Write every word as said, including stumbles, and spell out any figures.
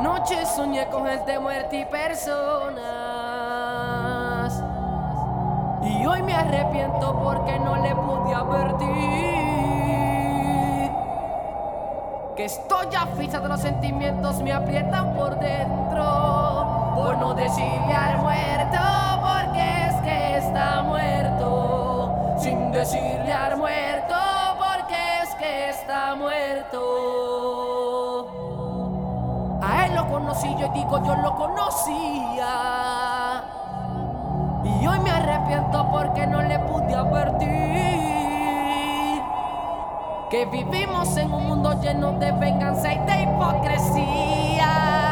Anoche soñé con gente muerta y personas, y hoy me arrepiento porque no le pude advertir que estoy afisa de los sentimientos, me aprietan por dentro por no decirle al muerto, porque es que está muerto, sin decirle al muerto, porque es que está muerto. A él lo conocí, yo digo yo lo conocía, y hoy me arrepiento porque no le pude advertir que vivimos en un mundo lleno de venganza y de hipocresía.